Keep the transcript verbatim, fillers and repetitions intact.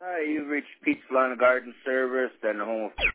Hi, you've reached Pete's Lawn and Garden Service and the home of